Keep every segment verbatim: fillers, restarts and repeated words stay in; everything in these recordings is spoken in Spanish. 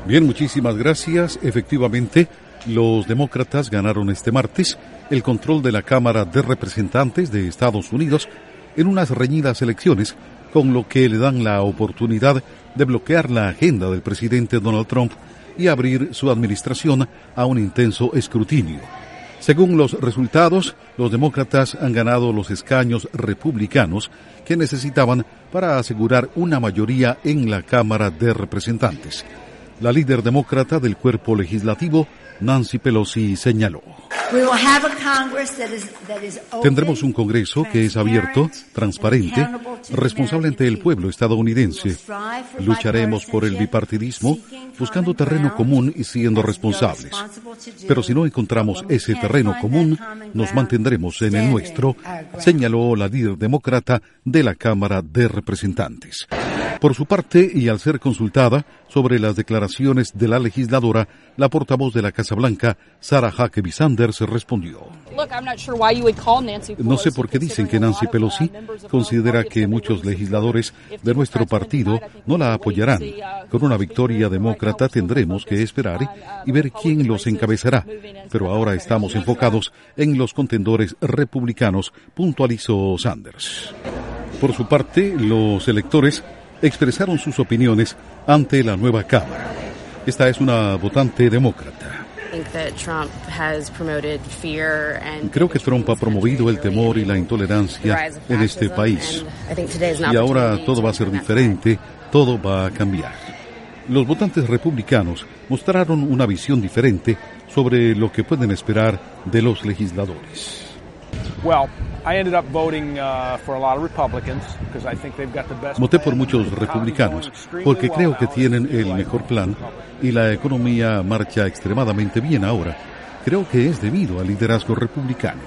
Bien, muchísimas gracias. Efectivamente, los demócratas ganaron este martes el control de la Cámara de Representantes de Estados Unidos en unas reñidas elecciones, con lo que le dan la oportunidad de bloquear la agenda del presidente Donald Trump y abrir su administración a un intenso escrutinio. Según los resultados, los demócratas han ganado los escaños republicanos que necesitaban para asegurar una mayoría en la Cámara de Representantes. La líder demócrata del cuerpo legislativo, Nancy Pelosi, señaló: tendremos un Congreso que es abierto, transparente, responsable ante el pueblo estadounidense. Lucharemos por el bipartidismo, buscando terreno común y siendo responsables. Pero si no encontramos ese terreno común, nos mantendremos en el nuestro, señaló la líder demócrata de la Cámara de Representantes. Por su parte, y al ser consultada sobre las declaraciones de la legisladora, la portavoz de la Casa Blanca, Sarah Huckabee Sanders, respondió: no sé por qué dicen que Nancy Pelosi considera que muchos legisladores de nuestro partido no la apoyarán. Con una victoria demócrata tendremos que esperar y ver quién los encabezará. Pero ahora estamos enfocados en los contendores republicanos, puntualizó Sanders. Por su parte, los electores expresaron sus opiniones ante la nueva Cámara. Esta es una votante demócrata. Creo que Trump ha promovido el temor y la intolerancia en este país. Y ahora todo va a ser diferente, todo va a cambiar. Los votantes republicanos mostraron una visión diferente sobre lo que pueden esperar de los legisladores. Voté por muchos republicanos porque creo que tienen el mejor plan y la economía marcha extremadamente bien ahora. Creo que es debido al liderazgo republicano.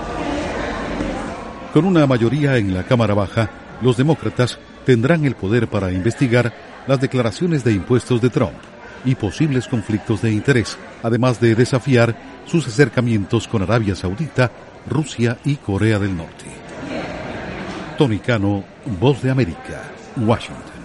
Con una mayoría en la Cámara Baja, los demócratas tendrán el poder para investigar las declaraciones de impuestos de Trump y posibles conflictos de interés, además de desafiar sus acercamientos con Arabia Saudita, Rusia y Corea del Norte. Tony Cano, Voz de América, Washington.